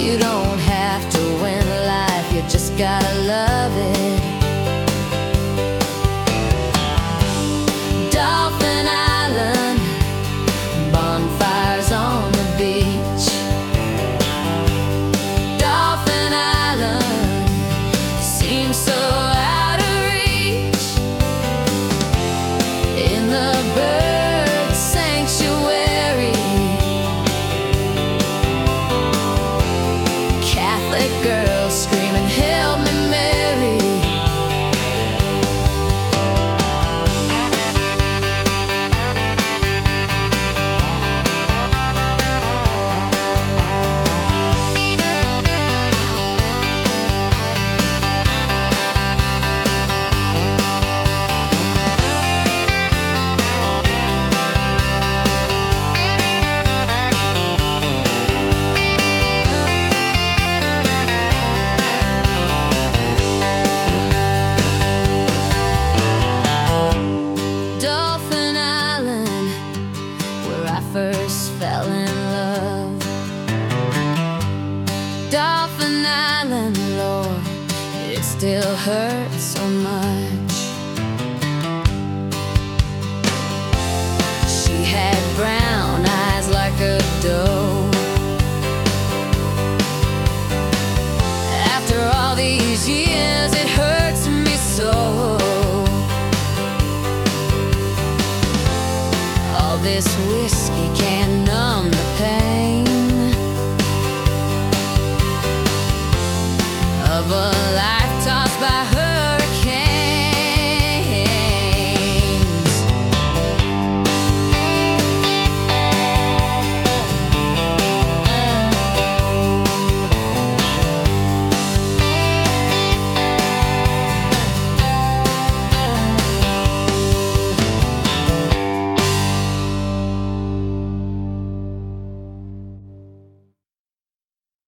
You don't have to win life, you just gotta love it. Dolphin Island, bonfires on the beach. Dolphin Island seems so out of reach. In the bird sanctuary, Catholic girls screaming, "Hail me, Mary." Dolphin Island, where I first fell in love. Dolphin Island, Lord, it still hurts so much. She had brown eyes like a doe. After all these years, it hurts me so. All this whiskey